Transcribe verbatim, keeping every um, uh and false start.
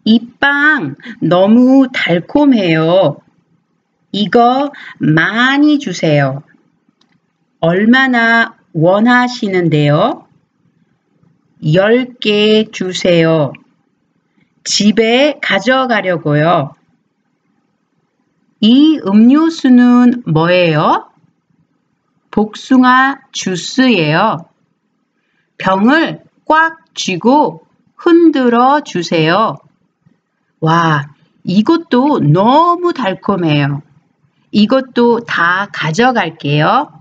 이 빵 너무 달콤해요. 이거 많이 주세요. 얼마나 원하시는데요? 열 개 주세요. 집에 가져가려고요. 이 음료수는 뭐예요? 복숭아 주스예요. 병을 꽉 쥐고 흔들어 주세요. 와, 이것도 너무 달콤해요. 이것도 다 가져갈게요.